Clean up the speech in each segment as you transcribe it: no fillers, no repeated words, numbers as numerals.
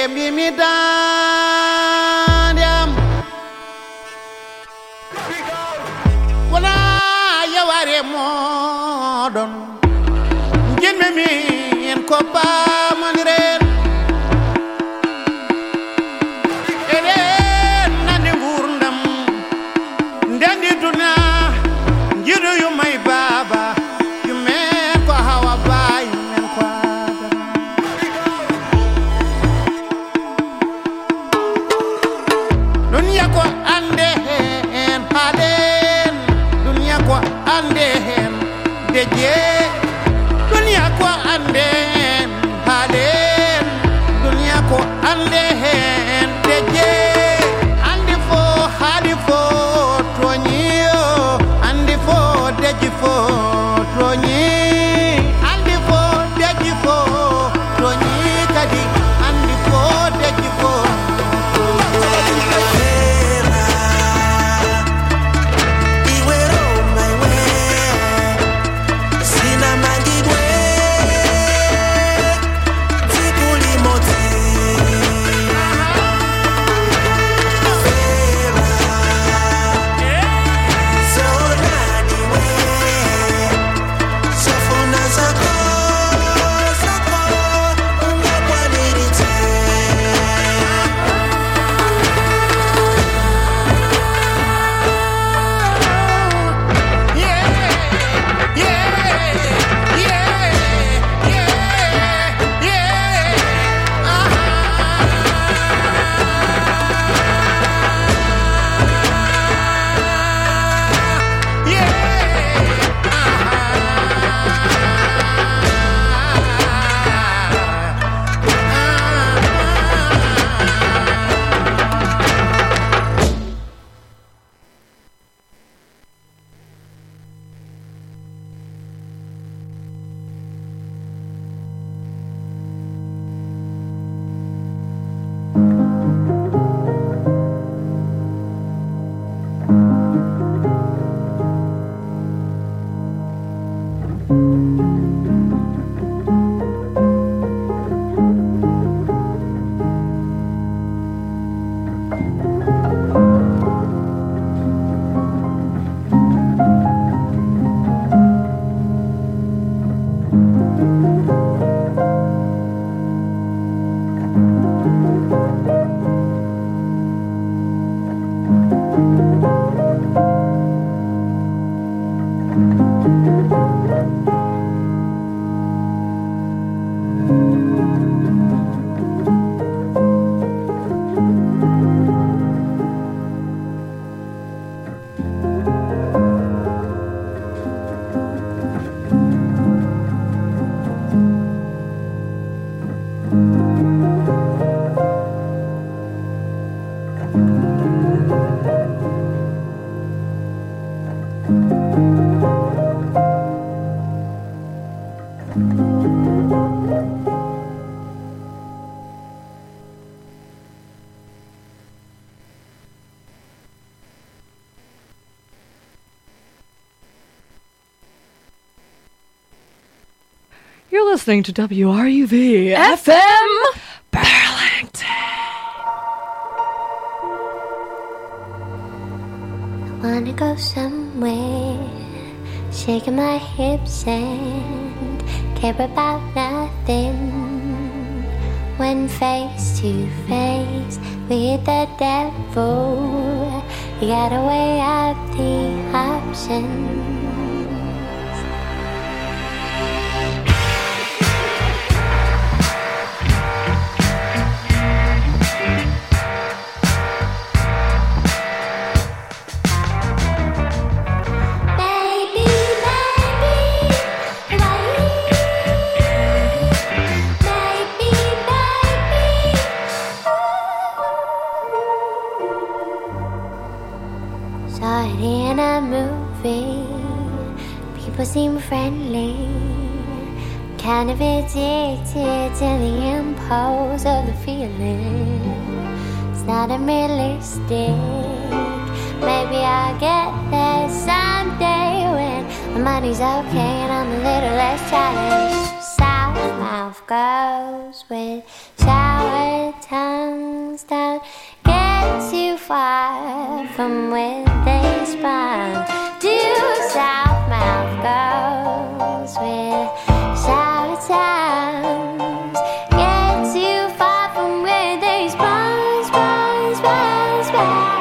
mi daniam wana yaware modon jinme mi en ko pa manren ere nande gurdam ndandi duna jiru yu may baba yu men ko hawa bay men ko dunya ko ande en halen dunya ko ande en deje dunya ko ande en halen dunya ko ande en deje ande fo hadi fo tonyo ande fo deji fo tonyi ande fo deji fo tonyi kadi ande fo deji fo You're listening to WRUV FM Burlington. I wanna go somewhere, shaking my hips and care about nothing. When face to face with the devil, you gotta weigh up the options. Saw it in a movie. People seem friendly, kind of addicted to the impulse of the feeling. It's not unrealistic. Maybe I'll get there someday when my money's okay and I'm a little less childish. South mouth goes with shower time. from where they spawn. Due south mouth goes with sour towns. Get too far from where they spawn, spawn, spawn, spawn.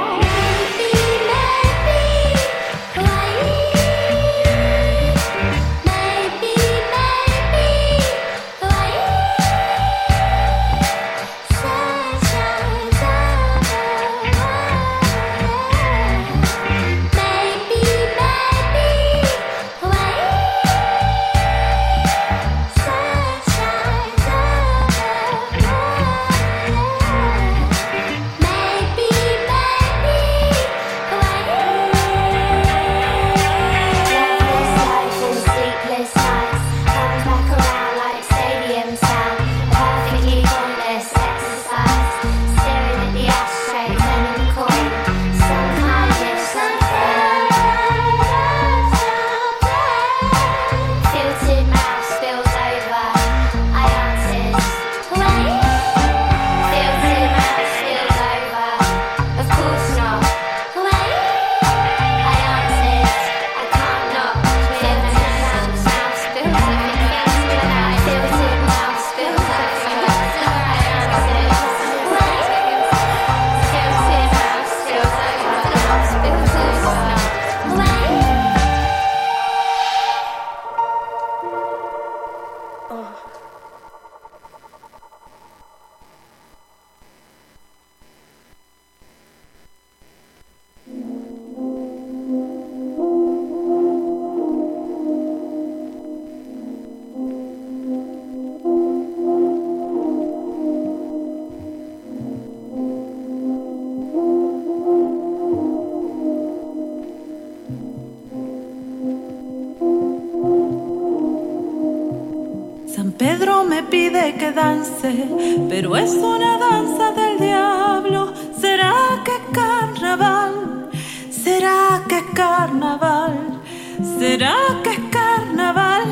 Que dance, pero es una danza del diablo. ¿Será que es carnaval? ¿Será que es carnaval? ¿Será que es carnaval?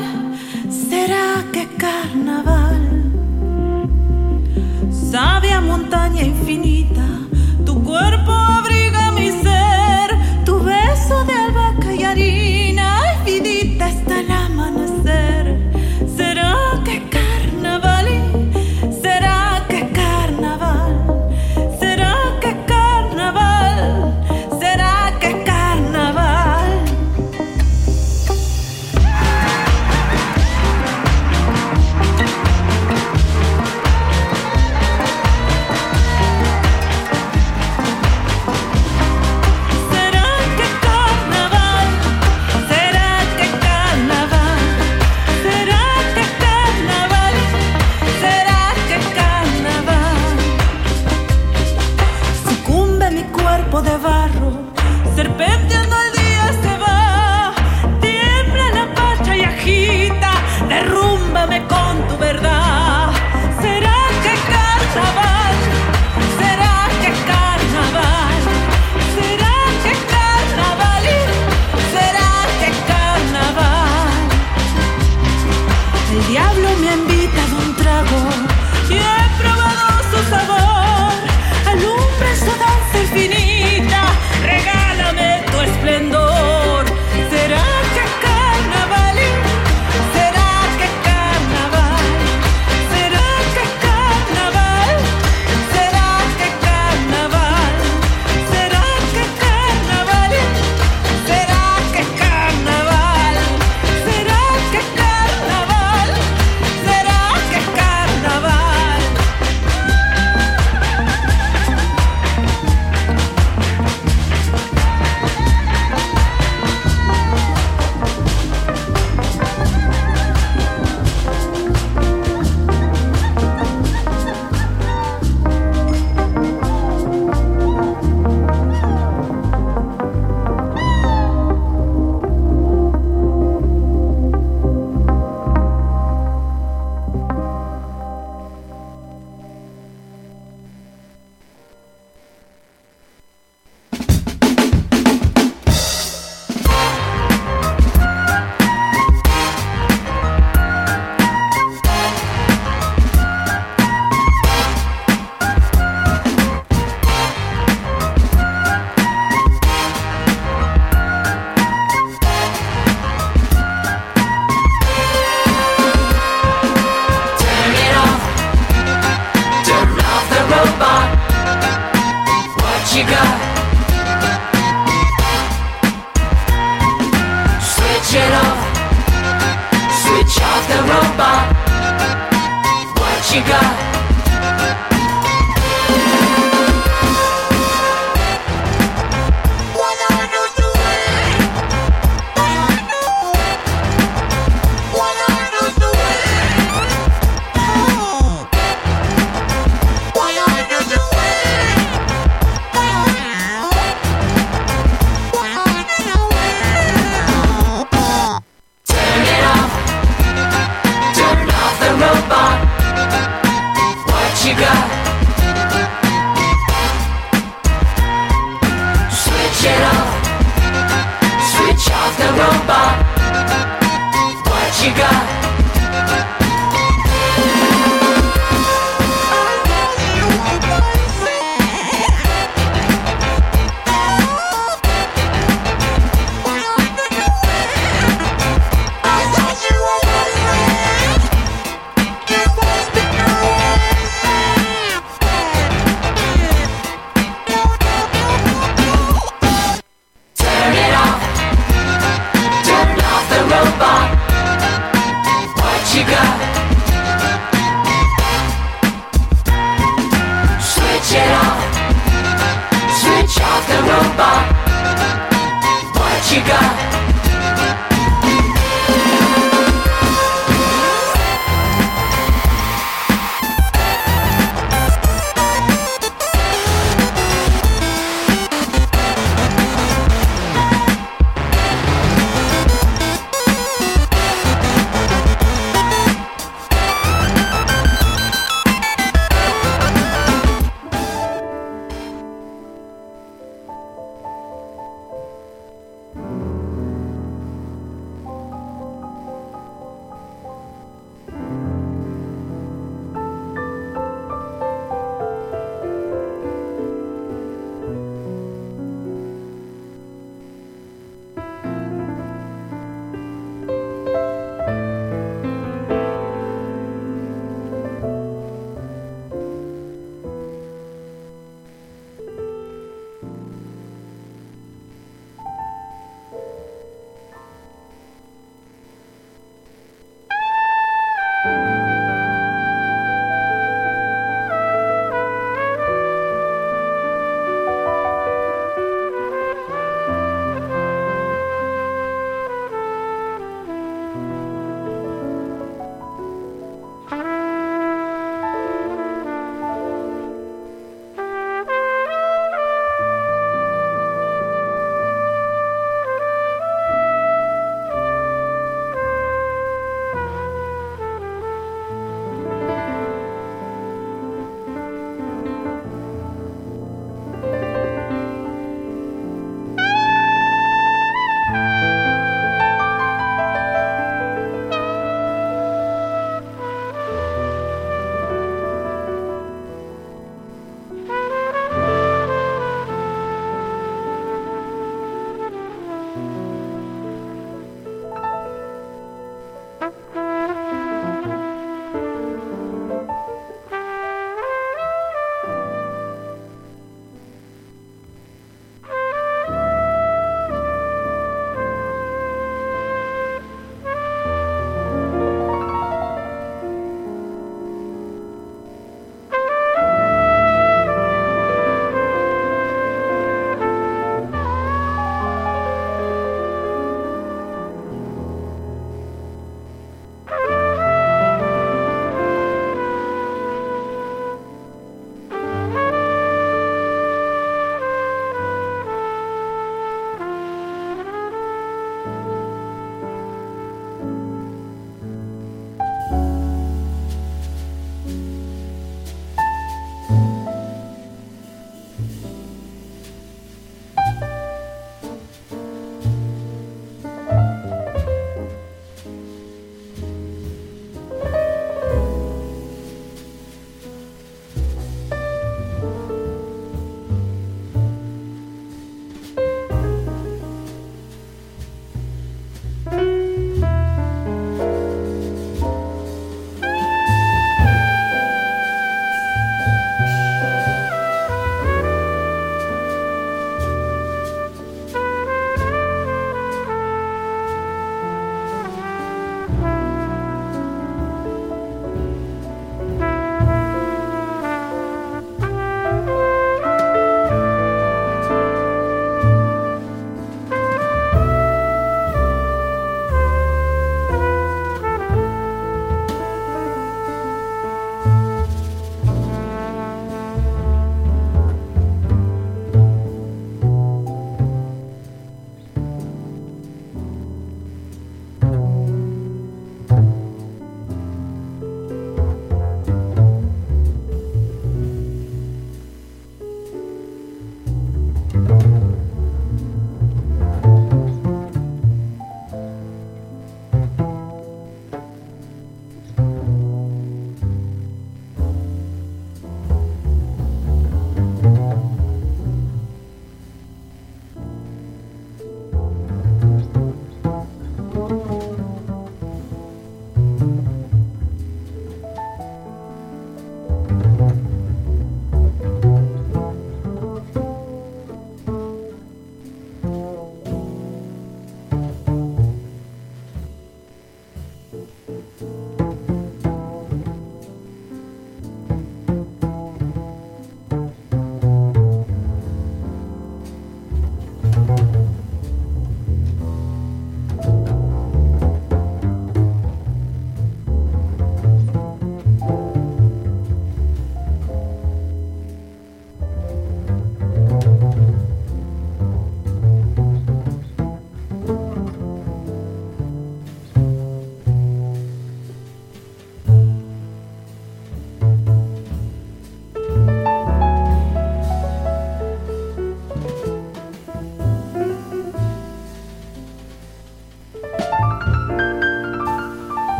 ¿Será que es carnaval? Sabia montaña infinita, tu cuerpo abriga mi ser, tu beso de albahaca y harina, ay, vidita hasta el amanecer. ¿Será que es carnaval? ¿Será que es carnaval? ¿Será que es carnaval? ¿Será que es carnaval? you got? Switch it off. Switch off the robot. What you got? You got? Switch it off. Switch off the robot. What you got? You got? Switch it off. Switch off the robot. What you got?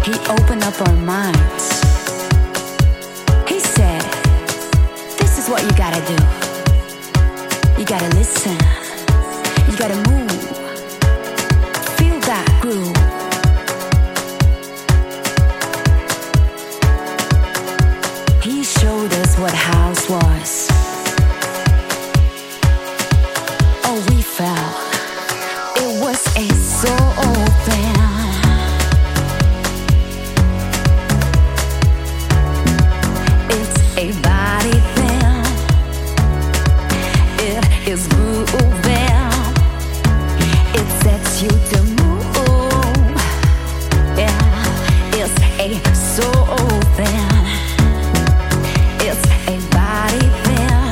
He opened up our minds. He said, this is what you gotta do. You gotta listen. You gotta move. Feel that groove. He showed us what house was. Oh, we fell. It was a soul open. It's a body thing. It is moving. It sets you to move. Yeah, it's a soul thing. It's a body thing.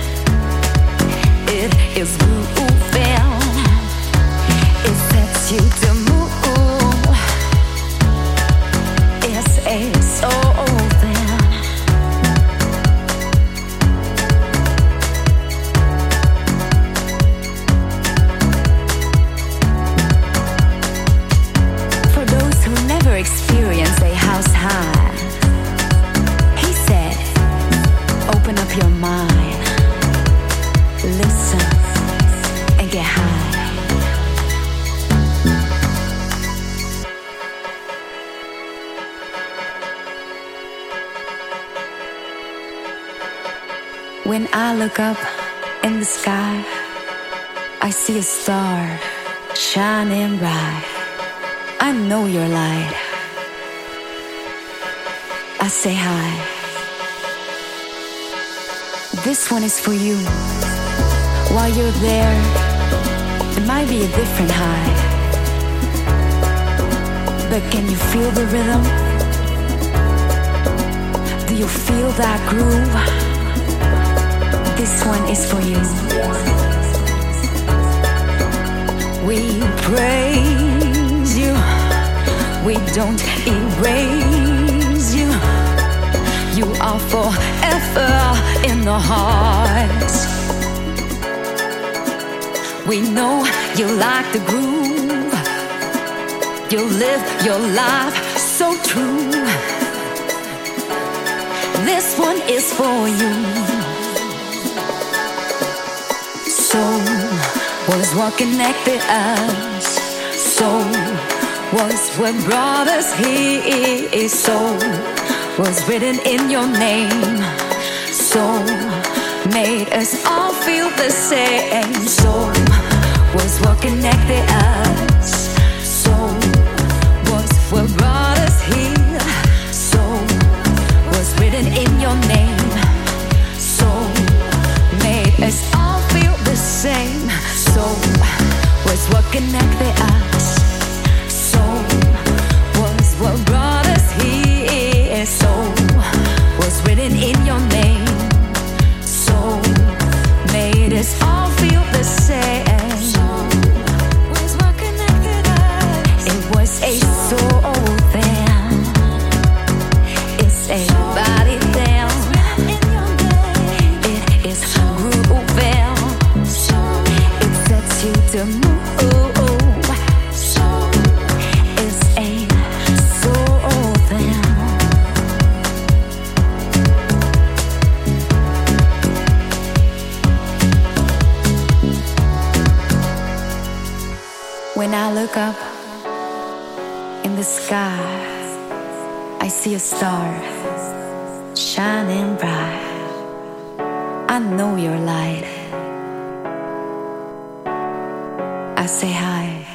It is moving. It sets you to move. It's a soul thing. For those who never experience a house high, he said, open up your mind, listen, and get high. When I look up in the sky, I see a star shining bright. I know your light. I say hi. This one is for you. While you're there, it might be a different high. But can you feel the rhythm? Do you feel that groove? This one is for you. We praise you. We don't erase you. You are forever in the heart. We know you like the groove. You live your life so true. This one is for you. Soul was what connected us. Soul was what brought us here. Soul was written in your name. Soul made us all feel the same. Soul was what connected us. Soul was what brought us here. Soul was written in your name. Soul made us all feel the same. Soul was what connected us. Soul was what brought us here. Soul was written in your name. Soul made us all feel the same. Soul was what connected us. It was a soul thing. It's a body thing. It is grooving. It sets you to move. It's a soul thing. When I look up in the sky, I see a star shining bright. I know your light. I say hi.